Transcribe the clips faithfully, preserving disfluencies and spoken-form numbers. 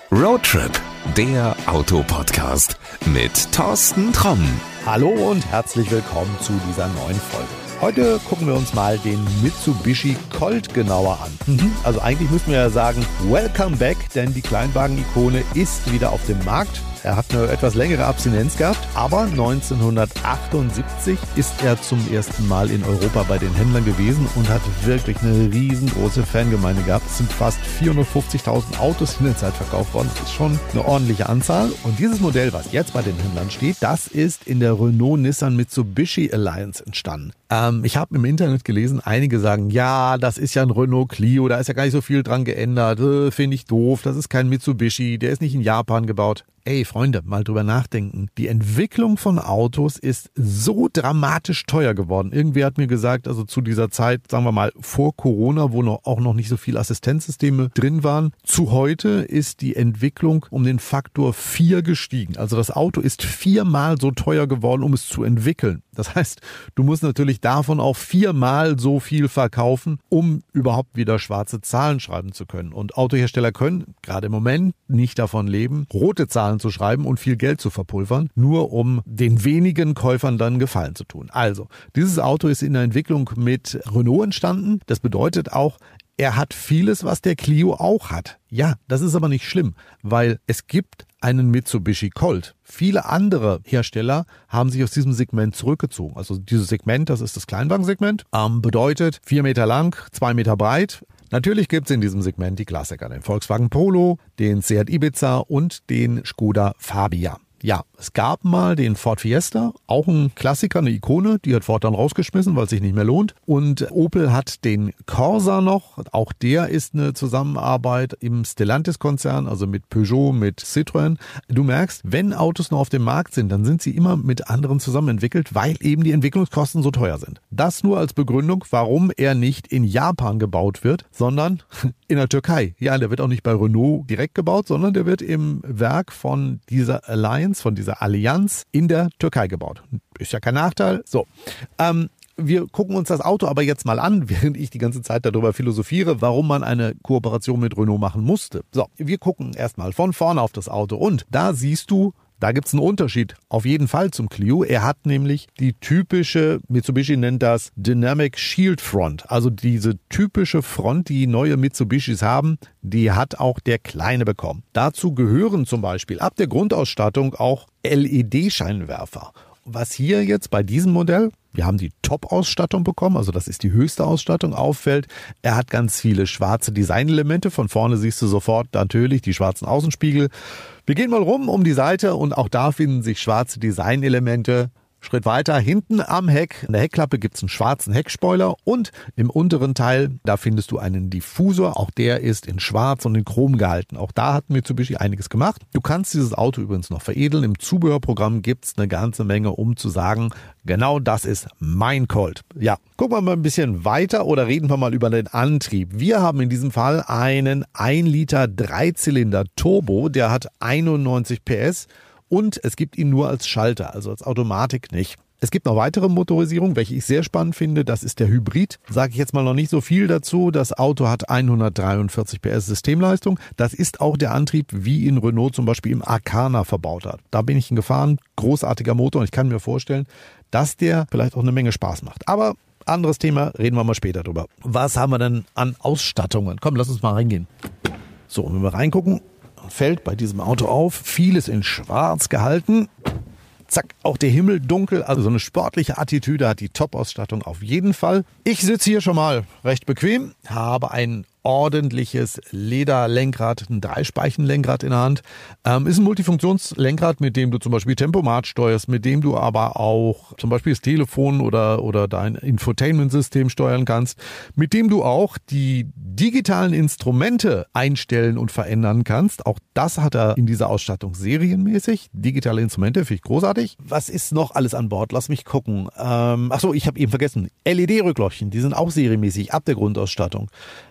Roadtrip, der Autopodcast mit Thorsten Tromm. Hallo und herzlich willkommen zu dieser neuen Folge. Heute gucken wir uns mal den Mitsubishi Colt genauer an. Mhm. Also eigentlich müssten wir ja sagen, welcome back, denn die Kleinwagen-Ikone ist wieder auf dem Markt. Er hat eine etwas längere Abstinenz gehabt, aber neunzehnhundertachtundsiebzig ist er zum ersten Mal in Europa bei den Händlern gewesen und hat wirklich eine riesengroße Fangemeinde gehabt. Es sind fast vierhundertfünfzigtausend Autos in der Zeit verkauft worden. Das ist schon eine ordentliche Anzahl. Und dieses Modell, was jetzt bei den Händlern steht, das ist in der Renault-Nissan-Mitsubishi Alliance entstanden. Ähm, ich habe im Internet gelesen, einige sagen, ja, das ist ja ein Renault Clio, da ist ja gar nicht so viel dran geändert, äh, finde ich doof, das ist kein Mitsubishi, der ist nicht in Japan gebaut. Ey, Freunde, mal drüber nachdenken. Die Entwicklung von Autos ist so dramatisch teuer geworden. Irgendwer hat mir gesagt, also zu dieser Zeit, sagen wir mal, vor Corona, wo noch, auch noch nicht so viele Assistenzsysteme drin waren, zu heute ist die Entwicklung um den Faktor vier gestiegen. Also das Auto ist viermal so teuer geworden, um es zu entwickeln. Das heißt, du musst natürlich davon auch viermal so viel verkaufen, um überhaupt wieder schwarze Zahlen schreiben zu können. Und Autohersteller können gerade im Moment nicht davon leben, rote Zahlen zu schreiben und viel Geld zu verpulvern, nur um den wenigen Käufern dann Gefallen zu tun. Also, dieses Auto ist in der Entwicklung mit Renault entstanden. Das bedeutet auch, er hat vieles, was der Clio auch hat. Ja, das ist aber nicht schlimm, weil es gibt einen Mitsubishi Colt. Viele andere Hersteller haben sich aus diesem Segment zurückgezogen. Also dieses Segment, das ist das Kleinwagensegment, ähm, bedeutet vier Meter lang, zwei Meter breit. Natürlich gibt es in diesem Segment die Klassiker, den Volkswagen Polo, den Seat Ibiza und den Skoda Fabia. Ja, es gab mal den Ford Fiesta, auch ein Klassiker, eine Ikone, die hat Ford dann rausgeschmissen, weil es sich nicht mehr lohnt. Und Opel hat den Corsa noch, auch der ist eine Zusammenarbeit im Stellantis-Konzern, also mit Peugeot, mit Citroën. Du merkst, wenn Autos noch auf dem Markt sind, dann sind sie immer mit anderen zusammen entwickelt, weil eben die Entwicklungskosten so teuer sind. Das nur als Begründung, warum er nicht in Japan gebaut wird, sondern in der Türkei. Ja, der wird auch nicht bei Renault direkt gebaut, sondern der wird im Werk von dieser Alliance, von dieser Allianz in der Türkei gebaut. Ist ja kein Nachteil. So, ähm, wir gucken uns das Auto aber jetzt mal an, während ich die ganze Zeit darüber philosophiere, warum man eine Kooperation mit Renault machen musste. So, wir gucken erstmal von vorne auf das Auto und da siehst du, da gibt es einen Unterschied auf jeden Fall zum Clio. Er hat nämlich die typische, Mitsubishi nennt das Dynamic Shield Front. Also diese typische Front, die neue Mitsubishis haben, die hat auch der Kleine bekommen. Dazu gehören zum Beispiel ab der Grundausstattung auch L E D-Scheinwerfer. Was hier jetzt bei diesem Modell, wir haben die Top-Ausstattung bekommen, also das ist die höchste Ausstattung, auffällt, er hat ganz viele schwarze Designelemente. Von vorne siehst du sofort natürlich die schwarzen Außenspiegel. Wir gehen mal rum um die Seite und auch da finden sich schwarze Designelemente. Schritt weiter, hinten am Heck, in der Heckklappe gibt es einen schwarzen Heckspoiler und im unteren Teil, da findest du einen Diffusor. Auch der ist in schwarz und in chrom gehalten. Auch da hat Mitsubishi einiges gemacht. Du kannst dieses Auto übrigens noch veredeln. Im Zubehörprogramm gibt es eine ganze Menge, um zu sagen, genau das ist mein Colt. Ja, gucken wir mal ein bisschen weiter oder reden wir mal über den Antrieb. Wir haben in diesem Fall einen ein Liter Dreizylinder Turbo, der hat einundneunzig P S. Und es gibt ihn nur als Schalter, also als Automatik nicht. Es gibt noch weitere Motorisierung, welche ich sehr spannend finde. Das ist der Hybrid. Sage ich jetzt mal noch nicht so viel dazu. Das Auto hat hundertdreiundvierzig P S Systemleistung. Das ist auch der Antrieb, wie ihn Renault zum Beispiel im Arcana verbaut hat. Da bin ich ihn gefahren. Großartiger Motor und ich kann mir vorstellen, dass der vielleicht auch eine Menge Spaß macht. Aber anderes Thema, reden wir mal später drüber. Was haben wir denn an Ausstattungen? Komm, lass uns mal reingehen. So, wenn wir reingucken, fällt bei diesem Auto auf, vieles in schwarz gehalten. Zack, auch der Himmel dunkel, also so eine sportliche Attitüde hat die Top-Ausstattung auf jeden Fall. Ich sitze hier schon mal recht bequem, habe ein ordentliches Lederlenkrad, ein Dreispeichenlenkrad in der Hand. Ähm, ist ein Multifunktionslenkrad, mit dem du zum Beispiel Tempomat steuerst, mit dem du aber auch zum Beispiel das Telefon oder, oder dein Infotainment-System steuern kannst, mit dem du auch die digitalen Instrumente einstellen und verändern kannst. Auch das hat er in dieser Ausstattung serienmäßig. Digitale Instrumente, finde ich großartig. Was ist noch alles an Bord? Lass mich gucken. Ähm, achso, ich habe eben vergessen. L E D-Rückleuchten, die sind auch serienmäßig ab der Grundausstattung. Elektrisch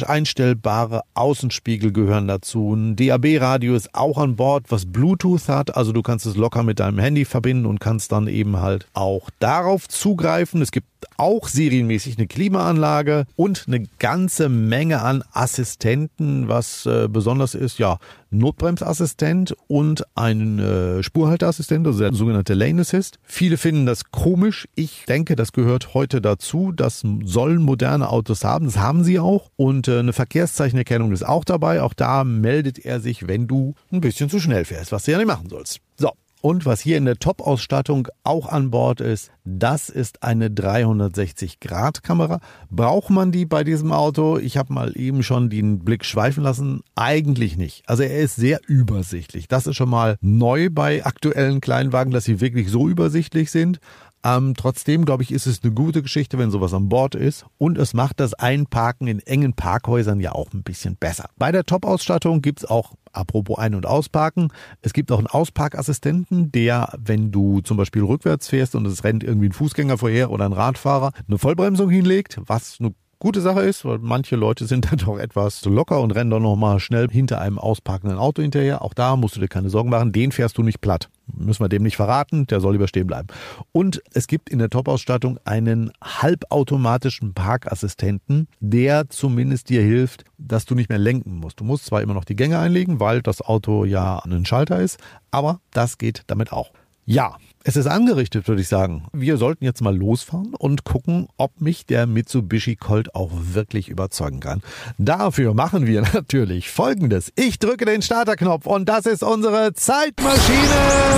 automatisch einstellbare Außenspiegel gehören dazu. Ein D A B-Radio ist auch an Bord, was Bluetooth hat. Also du kannst es locker mit deinem Handy verbinden und kannst dann eben halt auch darauf zugreifen. Es gibt auch serienmäßig eine Klimaanlage und eine ganze Menge an Assistenten, was äh, besonders ist, ja, Notbremsassistent und ein äh, Spurhalteassistent, also der sogenannte Lane Assist. Viele finden das komisch. Ich denke, das gehört heute dazu. Das sollen moderne Autos haben. Das haben sie auch. Und äh, eine Verkehrszeichenerkennung ist auch dabei. Auch da meldet er sich, wenn du ein bisschen zu schnell fährst, was du ja nicht machen sollst. So. Und was hier in der Top-Ausstattung auch an Bord ist, das ist eine dreihundertsechzig Grad Kamera. Braucht man die bei diesem Auto? Ich habe mal eben schon den Blick schweifen lassen. Eigentlich nicht. Also er ist sehr übersichtlich. Das ist schon mal neu bei aktuellen Kleinwagen, dass sie wirklich so übersichtlich sind. Ähm, trotzdem, glaube ich, ist es eine gute Geschichte, wenn sowas an Bord ist. Und es macht das Einparken in engen Parkhäusern ja auch ein bisschen besser. Bei der Top-Ausstattung gibt's auch, apropos Ein- und Ausparken, es gibt auch einen Ausparkassistenten, der, wenn du zum Beispiel rückwärts fährst und es rennt irgendwie ein Fußgänger vorher oder ein Radfahrer, eine Vollbremsung hinlegt, was eine gute Sache ist, weil manche Leute sind dann doch etwas locker und rennen dann nochmal schnell hinter einem ausparkenden Auto hinterher. Auch da musst du dir keine Sorgen machen, den fährst du nicht platt. Müssen wir dem nicht verraten, der soll lieber stehen bleiben. Und es gibt in der Top-Ausstattung einen halbautomatischen Parkassistenten, der zumindest dir hilft, dass du nicht mehr lenken musst. Du musst zwar immer noch die Gänge einlegen, weil das Auto ja ein Schalter ist, aber das geht damit auch. Ja, es ist angerichtet, würde ich sagen. Wir sollten jetzt mal losfahren und gucken, ob mich der Mitsubishi Colt auch wirklich überzeugen kann. Dafür machen wir natürlich Folgendes. Ich drücke den Starterknopf und das ist unsere Zeitmaschine.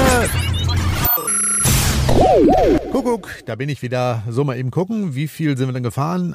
Kuckuck, da bin ich wieder. So, mal eben gucken, wie viel sind wir denn gefahren?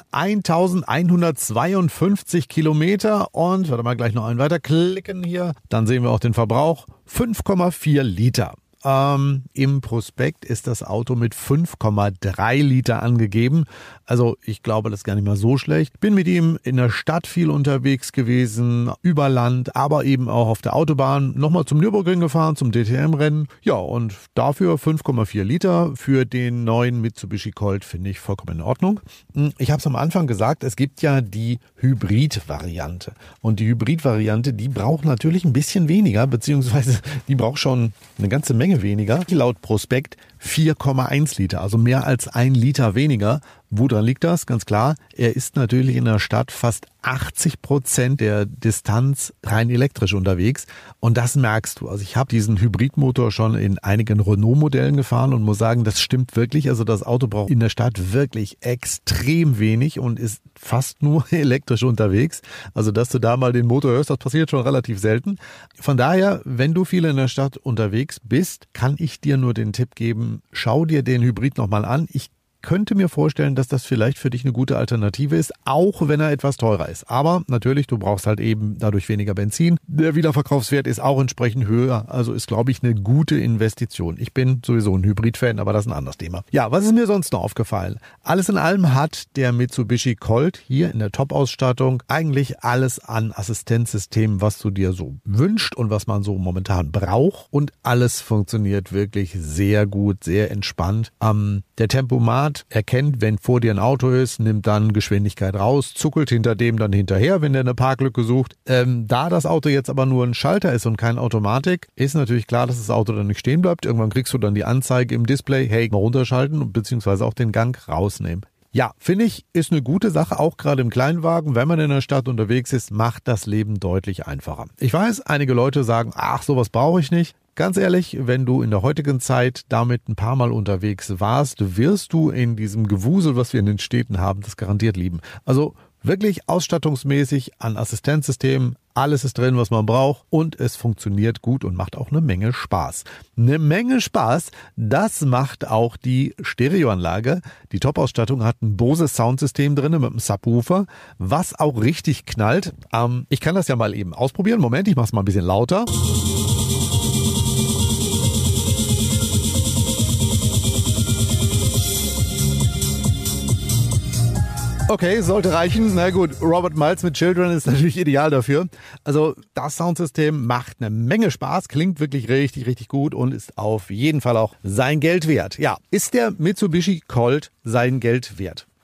eintausendeinhundertzweiundfünfzig Kilometer und, warte mal, gleich noch einen weiter klicken hier. Dann sehen wir auch den Verbrauch. fünf Komma vier Liter. Ähm, im Prospekt ist das Auto mit fünf Komma drei Liter angegeben. Also ich glaube, das ist gar nicht mal so schlecht. Bin mit ihm in der Stadt viel unterwegs gewesen, über Land, aber eben auch auf der Autobahn. Nochmal zum Nürburgring gefahren, zum D T M-Rennen. Ja, und dafür fünf Komma vier Liter für den neuen Mitsubishi Colt finde ich vollkommen in Ordnung. Ich habe es am Anfang gesagt, es gibt ja die Hybrid-Variante. Und die Hybrid-Variante, die braucht natürlich ein bisschen weniger, beziehungsweise die braucht schon eine ganze Menge weniger. Laut Prospekt vier Komma eins Liter, also mehr als ein Liter weniger. Woran liegt das? Ganz klar, er ist natürlich in der Stadt fast achtzig Prozent der Distanz rein elektrisch unterwegs und das merkst du. Also ich habe diesen Hybridmotor schon in einigen Renault-Modellen gefahren und muss sagen, das stimmt wirklich. Also das Auto braucht in der Stadt wirklich extrem wenig und ist fast nur elektrisch unterwegs. Also dass du da mal den Motor hörst, das passiert schon relativ selten. Von daher, wenn du viel in der Stadt unterwegs bist, kann ich dir nur den Tipp geben, schau dir den Hybrid nochmal an. Ich könnte mir vorstellen, dass das vielleicht für dich eine gute Alternative ist, auch wenn er etwas teurer ist. Aber natürlich, du brauchst halt eben dadurch weniger Benzin. Der Wiederverkaufswert ist auch entsprechend höher, also ist, glaube ich, eine gute Investition. Ich bin sowieso ein Hybrid-Fan, aber das ist ein anderes Thema. Ja, was ist mir sonst noch aufgefallen? Alles in allem hat der Mitsubishi Colt hier in der Top-Ausstattung eigentlich alles an Assistenzsystemen, was du dir so wünschst und was man so momentan braucht. Und alles funktioniert wirklich sehr gut, sehr entspannt. Ähm, der Tempomat erkennt, wenn vor dir ein Auto ist, nimmt dann Geschwindigkeit raus, zuckelt hinter dem dann hinterher, wenn der eine Parklücke sucht. Ähm, da das Auto jetzt aber nur ein Schalter ist und keine Automatik, ist natürlich klar, dass das Auto dann nicht stehen bleibt. Irgendwann kriegst du dann die Anzeige im Display, hey, mal runterschalten beziehungsweise auch den Gang rausnehmen. Ja, finde ich, ist eine gute Sache, auch gerade im Kleinwagen, wenn man in der Stadt unterwegs ist, macht das Leben deutlich einfacher. Ich weiß, einige Leute sagen, ach, sowas brauche ich nicht. Ganz ehrlich, wenn du in der heutigen Zeit damit ein paar Mal unterwegs warst, wirst du in diesem Gewusel, was wir in den Städten haben, das garantiert lieben. Also wirklich ausstattungsmäßig an Assistenzsystemen, alles ist drin, was man braucht und es funktioniert gut und macht auch eine Menge Spaß. Eine Menge Spaß, das macht auch die Stereoanlage. Die Top-Ausstattung hat ein Bose Soundsystem drin mit einem Subwoofer, was auch richtig knallt. Ähm, ich kann das ja mal eben ausprobieren. Moment, ich mache es mal ein bisschen lauter. Okay, sollte reichen. Na gut, Robert Miles mit Children ist natürlich ideal dafür. Also das Soundsystem macht eine Menge Spaß, klingt wirklich richtig, richtig gut und ist auf jeden Fall auch sein Geld wert. Ja, ist der Mitsubishi Colt sein Geld wert?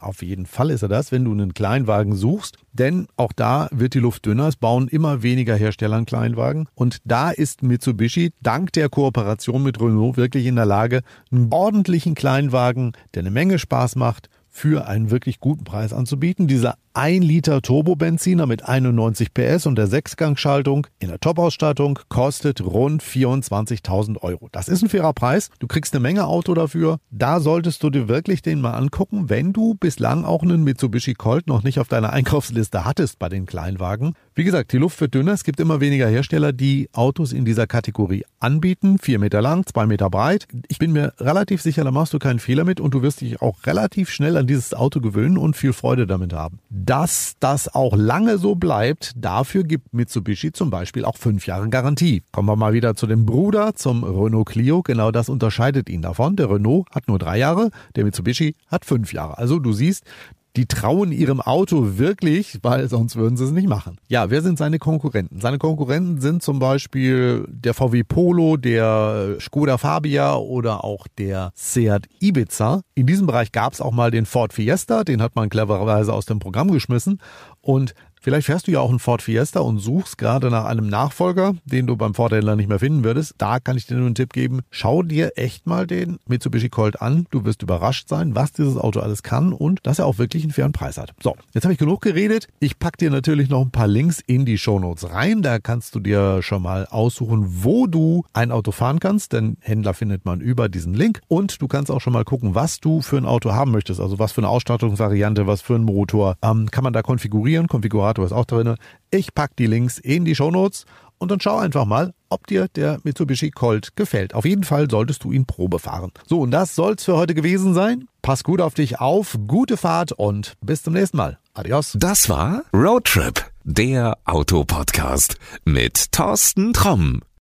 Auf jeden Fall ist er das, wenn du einen Kleinwagen suchst, denn auch da wird die Luft dünner. Es bauen immer weniger Hersteller einen Kleinwagen und da ist Mitsubishi dank der Kooperation mit Renault wirklich in der Lage, einen ordentlichen Kleinwagen, der eine Menge Spaß macht, für einen wirklich guten Preis anzubieten. Dieser ein Liter Turbobenziner mit einundneunzig P S und der Sechsgangschaltung in der Top-Ausstattung kostet rund vierundzwanzigtausend Euro. Das ist ein fairer Preis. Du kriegst eine Menge Auto dafür. Da solltest du dir wirklich den mal angucken, wenn du bislang auch einen Mitsubishi Colt noch nicht auf deiner Einkaufsliste hattest bei den Kleinwagen. Wie gesagt, die Luft wird dünner. Es gibt immer weniger Hersteller, die Autos in dieser Kategorie anbieten. Vier Meter lang, zwei Meter breit. Ich bin mir relativ sicher, da machst du keinen Fehler mit und du wirst dich auch relativ schnell an dieses Auto gewöhnen und viel Freude damit haben. Dass das auch lange so bleibt, dafür gibt Mitsubishi zum Beispiel auch fünf Jahre Garantie. Kommen wir mal wieder zu dem Bruder, zum Renault Clio. Genau das unterscheidet ihn davon. Der Renault hat nur drei Jahre, der Mitsubishi hat fünf Jahre. Also du siehst, die trauen ihrem Auto wirklich, weil sonst würden sie es nicht machen. Ja, wer sind seine Konkurrenten? Seine Konkurrenten sind zum Beispiel der V W Polo, der Skoda Fabia oder auch der Seat Ibiza. In diesem Bereich gab es auch mal den Ford Fiesta, den hat man clevererweise aus dem Programm geschmissen. Und vielleicht fährst du ja auch einen Ford Fiesta und suchst gerade nach einem Nachfolger, den du beim Ford-Händler nicht mehr finden würdest. Da kann ich dir nur einen Tipp geben. Schau dir echt mal den Mitsubishi Colt an. Du wirst überrascht sein, was dieses Auto alles kann und dass er auch wirklich einen fairen Preis hat. So, jetzt habe ich genug geredet. Ich packe dir natürlich noch ein paar Links in die Shownotes rein. Da kannst du dir schon mal aussuchen, wo du ein Auto fahren kannst, denn Händler findet man über diesen Link. Und du kannst auch schon mal gucken, was du für ein Auto haben möchtest. Also was für eine Ausstattungsvariante, was für einen Motor. Ähm, kann man da konfigurieren. Konfigurator ist auch drin. Ich packe die Links in die Shownotes und dann schau einfach mal, ob dir der Mitsubishi Colt gefällt. Auf jeden Fall solltest du ihn Probe fahren. So, und das soll's für heute gewesen sein. Pass gut auf dich auf, gute Fahrt und bis zum nächsten Mal. Adios. Das war Roadtrip, der Autopodcast mit Thorsten Tromm.